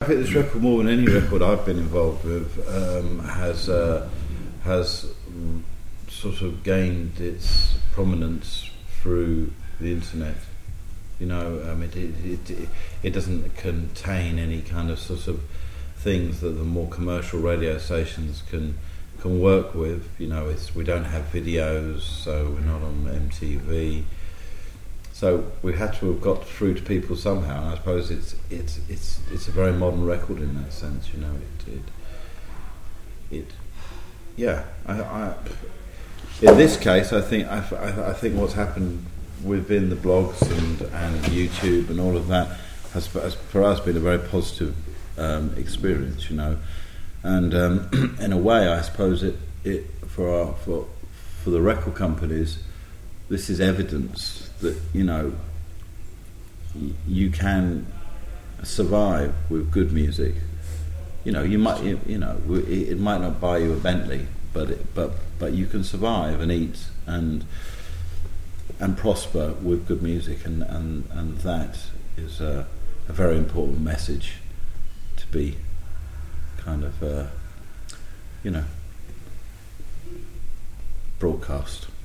think this record, more than any record I've been involved with, has sort of gained its prominence through the internet. You know, it doesn't contain any kind of sort of things that the more commercial radio stations can work with. You know, we don't have videos, so we're not on MTV. So we had to have got through to people somehow. And I suppose it's a very modern record in that sense. You know, in this case, I think what's happened within the blogs and YouTube and all of that has for us been a very positive experience. You know, and in a way, I suppose it for the record companies, this is evidence that, you know, you can survive with good music. You know, you might, you know, it might not buy you a Bentley, but you can survive and eat and prosper with good music, and that is a very important message to be kind of, you know, broadcast.